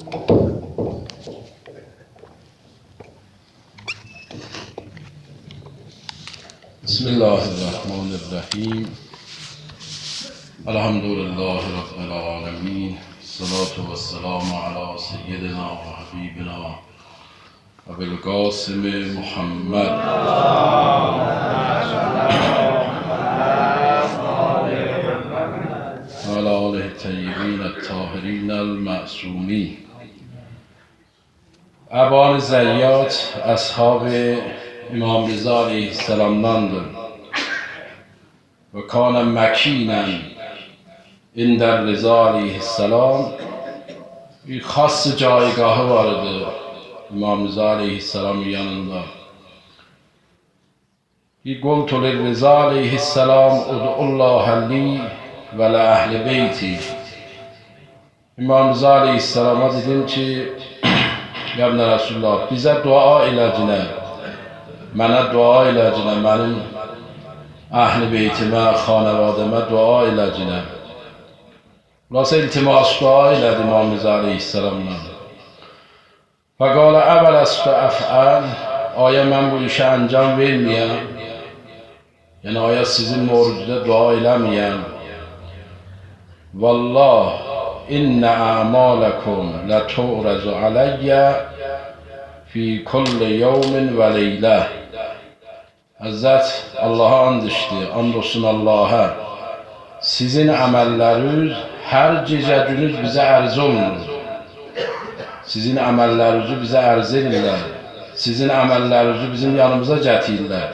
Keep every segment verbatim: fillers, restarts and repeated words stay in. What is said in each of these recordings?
بسم الله الرحمن الرحیم. الحمد لله رب العالمین. الصلاة والسلام علی سیدنا و حبیبنا ابوالقاسم محمد و علی آله الطیبین الطاهرین المعصومین. ابان زیات اصحاب امام رضا علیه السلام‌دانdır ve kâne mekînen inder Rıza aleyhisselam. Bir has caygahı vardı İmam Rıza aleyhisselamın yanında. Bir qultu Rıza aleyhisselam ud'ullaha li ve la ehli beyti. İmam Rıza aleyhisselama dedim ki ya Resulullah, bize dua eləcine, mənə dua eləcine, mənim əhl-i beytimə, xanəvadəmə dua eləcine. Burası iltimas dua elədi İmam Rıza aleyhisselamla. Fəqalə əvələstə əfəl, aya mən bu işə əncam verməyəm, yəni aya sizin morucuda dua eləməyəm. Vallah, innə əmaləkum lətu'rəzu aləyyə fi kulli yevmin və leylə. Həzzət Allah'a and içdi, and olsun Allah'a. Sizin əməlləriniz hər gecə günüz bizə ərz olunur. Sizin əməllərinizi bizə ərz edirlər. Sizin əməllərinizi bizim yanımıza gətirirlər.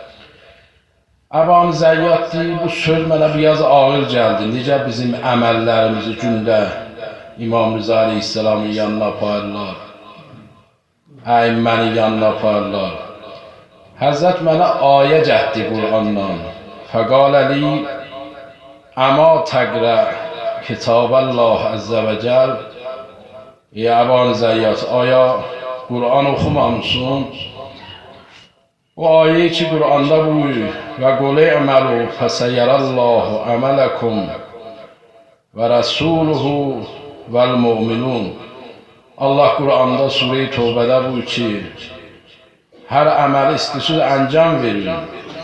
Əban Zəyyat deyir, bu söz mənə biraz ağır gəldi. Necə bizim əməllərimizi gündə İmam Rıza aleyhisselamın yanına aparırlar, əyimmənin yanına aparırlar. Həzrət mənə ayə gətdi Qur'andan. Fəqalə li əma təqrə kitab-Allah əzzə və cəl. Ey Əban Zəyyat, aya Qur'an oxumamısın? O ayə ki Qur'anda buyur və qul i'məlu fəsəyyərəllahu əmələkum və rəsuluhu vəl-mu'minun. Allah Qur'anda Sure-i Tövbədə buyur ki, hər əməli istəsiz əncam verin.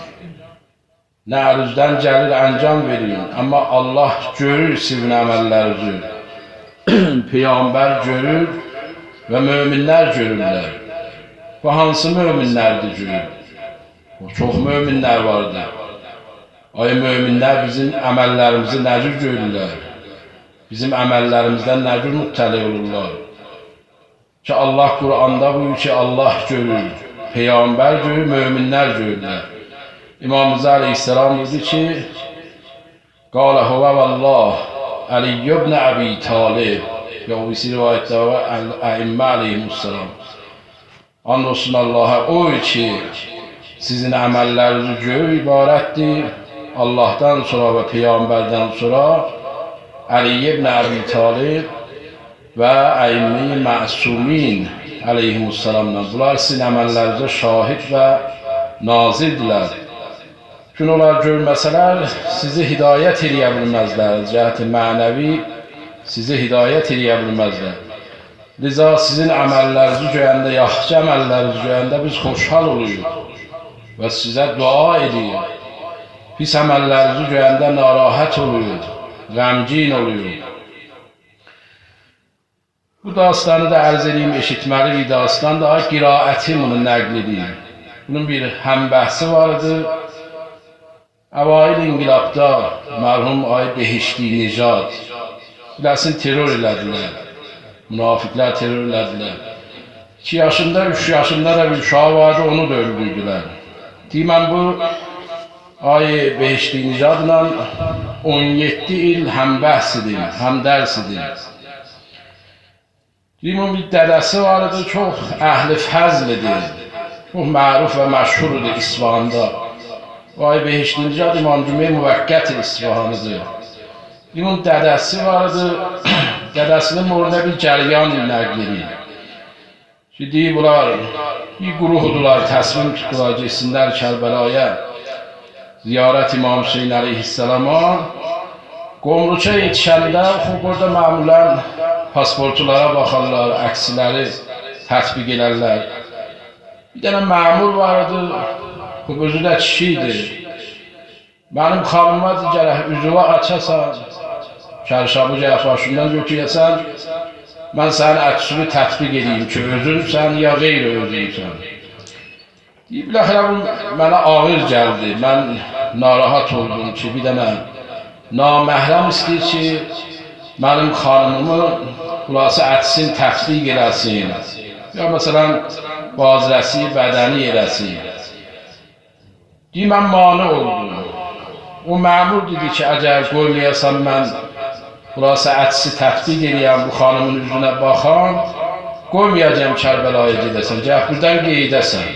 Nə əlinizdən gəlir əncam verin. Amma Allah görür sizin əməllərinizi. Peyğəmbər görür və möminlər görürlər. Bu hansı möminlərdir görür? Çox möminlər vardır. Ay möminlər bizim əməllərimizi necə görürlər? Bizim əməllərimizdən necə müttəli olurlar? Ki Allah Qur'anda buyur ki Allah görür. Peyğəmbər görür, möminlər görürlər. İmam Rıza aleyhisselam dedi ki Qalə huvə vallah Əliyyü ibn Əbi Talib. Ya o isi rivayətdə var Əimmə aleyhisselam. And olsun Allah'a, o ki sizin əməllərinizi görür ibarətdir. Allah'tan sonra və Peyğəmbərdən sonra Əliyyü ibn Əbi Talib və Əimmə Məsumin aleyhisselamdan. Bunlar sizin əməllərinizə şahid və nazirdirlər. Gün olar görməsələr sizi hidayət eləyə bilməzlər. Cəhəti mənəvi sizi hidayət eləyə bilməzlər. Liza sizin əməllərinizi görəndə, yaxşı əməllərinizi görəndə biz xoşhal oluyoruz və sizə dua edirik. Pis əməllərinizi görəndə narahat oluyoruz, qəmgin oluyoruz. Bu dastanı da ərz edeyim, eşitməli bir dastan da qiraəti bunu nəql edeyim. Bunun bir həmbəhsi vardı. Əvail inqilabda mərhum Ay Behişti Nicat biləsin terör elədilər. Münafiqlər terör elədilər. iki yaşında, üç yaşında da bir uşağı vardı, onu da öldürdülər. Deyimən bu Ay Behişti Nicatla on yeddi il həmbəhsidir, həmdərsidir. Deyimən bir dədəsi vardı, çox əhl-i fəzlidir. Çox məruf və məşhurdur İsfahanda. Ay Behişti Nicat İmam Cümey Müvəqqət İsfahanıdır. Bunun dədəsi vardı, dədəsinin orada bir cəryan nəql edir. Ki, deyib bunlar, bir quruhudular, təsmin tutdular, geçsinlər Kərbəlaya, ziyarət İmam Hüseyin əleyhisselama. Qomruça yetişəndə, burada məmulən pasportlara baxarlar, əksiləri tətbiq edərlər. Bir dənə məmur vardı, bu özü də kişi idi. Mənim xanıma digərək üzüvə açasan, kərşabı cəhfaşından götürəsən, mən sənin əksini tətbiq edeyim ki, özünsən ya qeyri özünsən. Deyib, biləxirə bu mənə ağır gəldi, mən narahat oldum ki, bir dənə naməhrəm istəyir ki, mənim xanımımı xulası ətsin tətbiq eləsin, ya məsələn, bazirəsi, bədəni eləsin. Deyib, mən mani oldum. O məmur dedi ki, əgər qoymayasan mən xulası ətsi tətbiq eləyəm, bu xanımın üzünə baxam, qoymayacam Kərbəlaya gedəsən, gəh buradan qeydəsən.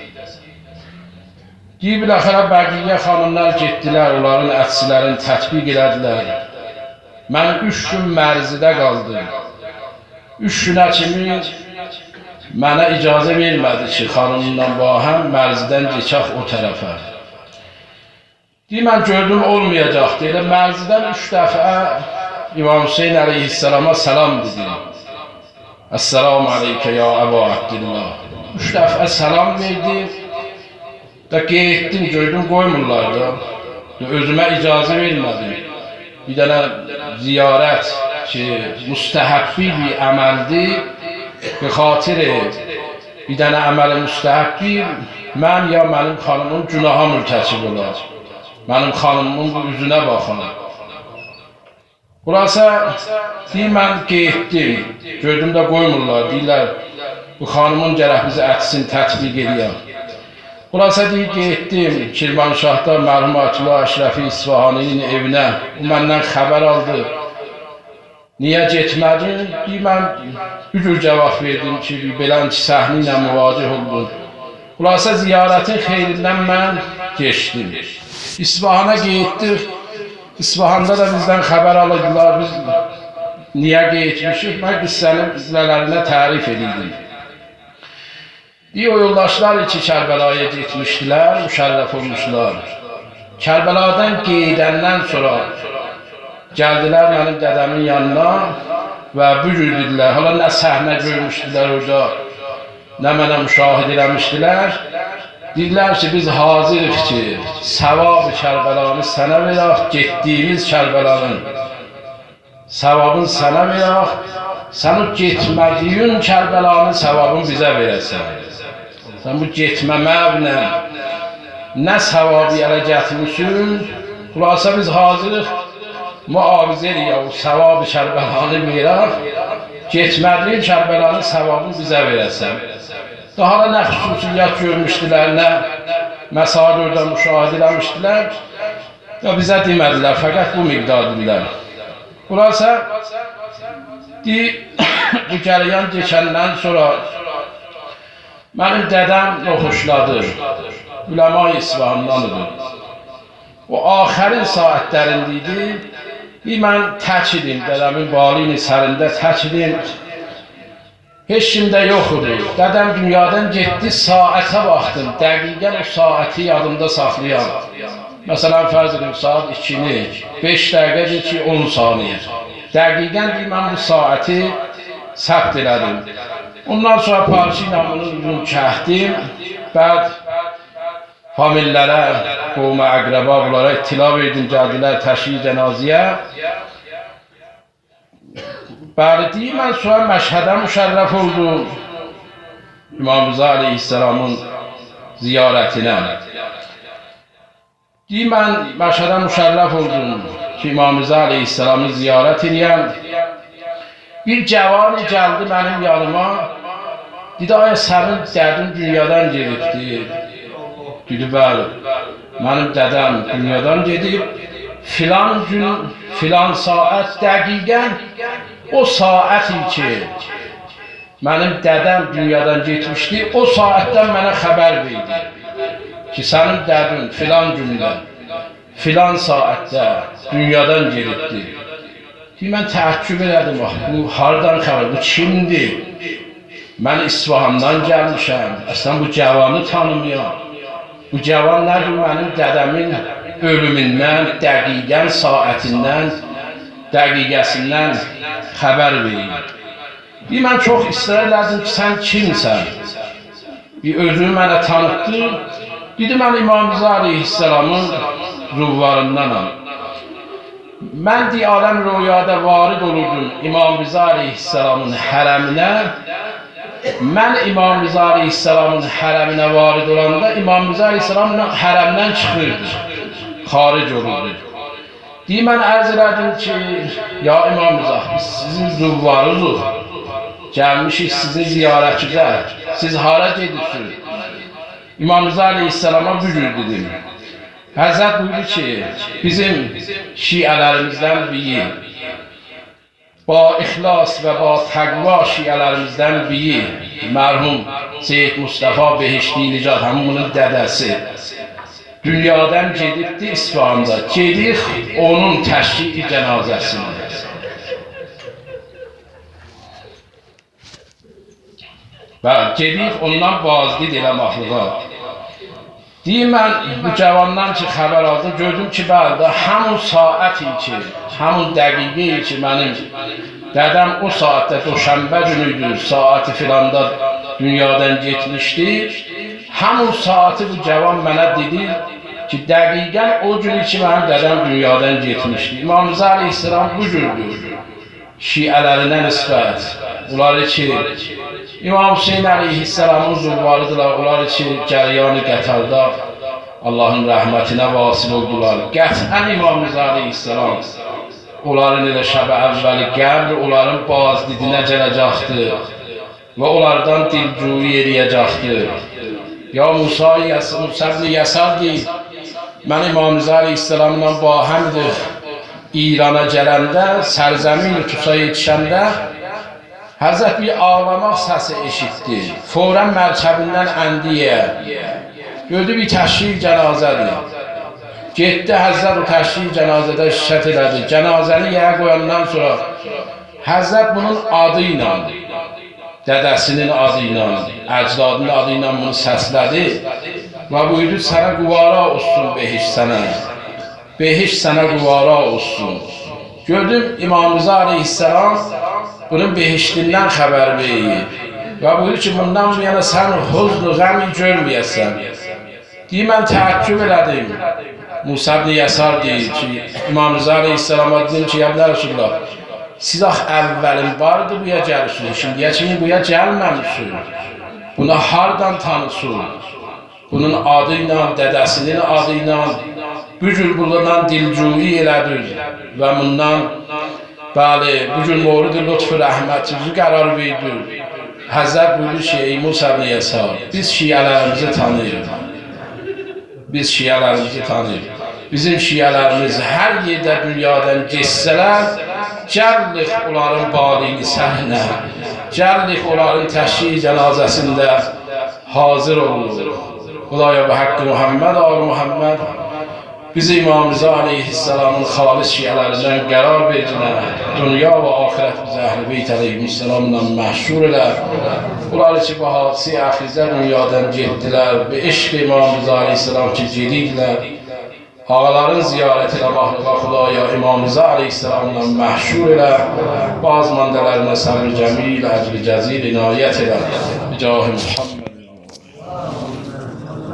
Deyib, biləxərə bəqiyyə xanımlar getdilər, onların ətsilərini tətbiq elədilər. Mən üç gün mərzidə qaldım. Üç günə kimi mənə icazə vermədi ki, xanımla bahəm mərzidən geçək o tərəfə. Deyib, mən gördüm olmayacaqdı. Elə mərzidən üç dəfə İmam Hüseyin əleyhissalama salam dedim. Əssalamu aleykə ya Əbu Abdillah. Üç dəfə salam verdim. Da qeyddim, gördüm, qoymurlar da. Özümə icazə vermədim. Bir dənə ziyarət ki, müstəhəbbi bir əməldir. Bir xatiri bir dənə əməli müstəhəbdir. Mən ya mənim xanımın günaha mürtəkib olar. Mənim xanımın bu üzünə baxın. Burası deyir, mən qeyddim. Gördüm də qoymurlar. Deyirlər, bu xanımın gərək bizi ətsin tətbiq eləyəm. Burası deyir, qeyddim. Kirmanşahda mərhum Ayətullah Əşrəfi İsfahaninin evinə. O məndən xəbər aldı. Niyə getmədin? Deyir, mən bir cür cavab verdim ki, belənki səhni ilə müvacih oldum. Burası ziyarətin xeyrindən mən geçdim. İsfahana qeyddik. İsfahanda da bizdən xəbər alırdılar, biz niyə qeydmişik? Mən qıssənin qıssələrinə tərif edirdim. Deyir, o yoldaşlar iki Kərbəlaya getmişdilər, müşərrəf olmuşlar. Kərbəladan qeydəndən sonra gəldilər mənim dədəmin yanına və bu cür dedilər, hala nə səhnə görmüşdülər orada, nə mənə müşahid eləmişdilər. Dedilər ki, biz hazırıq ki, səvab-ı Kərbəlanı sənə verək, getdiyimiz Kərbəlanın səvabını sənə verək, sən o getmədiyin Kərbəlanın səvabını bizə verəsən. Sən bu getməməklə nə səvabı yerə gətirmişsin, xulasa biz hazırıq, müavizə eləyək, o səvab-ı Kərbəlanı verək, getmədiyin Kərbəlanın səvabını bizə verəsən. Daha da nə xüsusiyyət görmüşdülər, nə məsaid orada müşahid eləmişdilər. Ya bizə demədilər, fəqət bu miqdar dedilər. Burası, bu gələyən keçəndən sonra mənim dədəm yoxuşladı, Üləma-i İsfahandanıdır. O axərin saatlərində idi, mən tək idim, dədəmin balini sərində tək idim. Heç kimdə yox idi. Dədəm dünyadan getdi, saətə baxdım. Dəqiqən o saəti yadımda saxlayam. Məsələn, fərz edim, saat ikini, beş dəqiqədir ki, on saniyə. Dəqiqən deyim, mən bu saəti səbt elədim. Ondan sonra parça ilə bunu uzun kəhdim. Bəd famillərə, qovma, əqrəba, bunlara ittila verdim, gəldilər təşri cənaziyə. Bəli, deyim, mən sonra Məşhədə müşərrəf oldum İmam Rıza Aleyhisselamın ziyarətinə. Deyim, mən Məşhədə müşərrəf oldum ki, İmam Rıza Aleyhisselamı ziyarət edəyəm. Bir cəvani gəldi mənim yanıma, dedi, aya sənin dədin dünyadan gedibdir. Dedi, bəli, mənim dədəm dünyadan gedib, filan gün, filan saat dəqiqən o saat ki, mənim dədəm dünyadan getmişdi, o saatdən mənə xəbər verdi ki, sənin dədin filan gündə, filan saatdə dünyadan gedibdir. Mən təəccüb elədim, bu hardan xəbər, bu kimdir? Mən İsfahandan gəlmişəm, əslən bu cavanı tanımıyam. Bu cavan nədir mənim dədəmin ölümündən, dəqiqən saatindən dəqiqəsindən xəbər verin. Bir, mən çox israr elədim ki, sən kimsən? Bir, özünü mənə tanıtdı. Dedi, mən İmam Rıza Aleyhisselamın zuvvarındanam. Mən deyə aləm rüyada varid olurdum İmam Rıza Aleyhisselamın hərəminə. Mən İmam Rıza Aleyhisselamın hərəminə varid olanda İmam Rıza Aleyhisselam hərəmdən çıxırdı, xaric olurdu. Deyim, mən ərz elədim ki, ya İmam Rıza, biz sizin zuvvarınızıq, gəlmişik sizin ziyarətinizə, siz hara gedirsiniz? İmam Rıza Aleyhisselama bu cür dedim. Həzrət buyurdu ki, bizim şiələrimizdən biri, ba ixlas və ba təqva şiələrimizdən biri, mərhum Seyyid Mustafa Behişti Nicat, həmin dədəsi, dünyadan gedibdi İsfahanda, gedik onun təşriqi cənazəsində. Və gedik ondan vazdid eləmaqlığa. Deyim, mən bu cavandan ki, xəbər aldım, gördüm ki, bəli, həmin saəti ki, həmin dəqiqi ki, mənim dədəm o saatdə, Doşənbə günüydür, saati filanda dünyadan getmişdi. Həmin saati bu cavan mənə dedi ki, dəqiqən o günü ki, mənim dədəm dünyadan getmişdi. İmam Rıza Aleyhisselam bu gündür, şiələrinə nisbət. Bunları ki, İmam Hüseyin Aleyhisselamın zuvvarıdırlar, onlar ki, cəryanı qətalda Allahın rəhmətinə vasil oldular. Qətən İmam Rıza Aleyhisselam onların elə şəbə əvvəli qəbr, onların bazdidinə gələcəkdir və onlardan dilcüyü eləyəcəkdir. Ya Musa ibn Yəsar deyil, mən İmam Rıza Aleyhisselamla bahəmdir İrana gələndə, sərzəmin-i Tusa yetişəndə Həzrət bir ağlamaq səsi eşitdi. Fौरən mərkəbindən əndiyə. Gördü bir təşrih cənazədir. Getdi Həzrət o təşrih cənazədə şişət elədi. Cənazəni yerə qoyandan sonra Həzrət bunun adı ilə, dədəsinin adı ilə, əcdadının adı ilə bunu səslədi. Və buyurdu, sənə quvara olsun behiş sənə. Behiş sənə quvara olsun. Gördüm İmam Rıza Aleyhisselam bunun behiştindən xəbər verir. Və buyurur ki, bundan bu yana sən huzn-u qəmi görməyəsən. Deyir, mən təəkküb elədim. Musa ibn Yəsar deyir ki, İmam Rıza Aleyhisselama dedim ki, Yəblə Resulullah, siz ax əvvəlin vardı buya gəlirsiniz, şimdiyə kimi buya gəlməmişsiniz. Buna hardan tanısınız? Bunun adı ilə, dədəsinin adı ilə, bu cür buradan dilcüyü elədir və bundan bəli, bugün mevrid lütf-u rəhmətinizi qərar verdir. Həzrət buyurur ki, ey Musa ibn Yəsar, biz şiələrimizi tanıyırıq. Biz şiələrimizi tanıyırıq. Bizim şiələrimiz hər yerdə dünyadan geçsələr, gəllik onların balini səhnə, gəllik onların təşrih cənazəsində hazır olunur. Xudaya və haqqı Muhammed, al Muhammed, bizi İmam Rıza Aleyhisselamın xalis şiələrindən qərar verdinə, dünya və axirət bizə Əhl-i Beyt Aleyhisselamla məhşur elə. Bunlar ki, bu hadisi əxizə dünyadan getdilər, bir eşq İmam Rıza Aleyhisselam ki, gedidilər. Ağaların ziyarət ilə mahluqa Xudaya İmam Rıza Aleyhisselamla məhşur elə. Bazı mandələrinə səbr cəmil, əcri cəzil inayət elə. Bicah-ı Muhammed.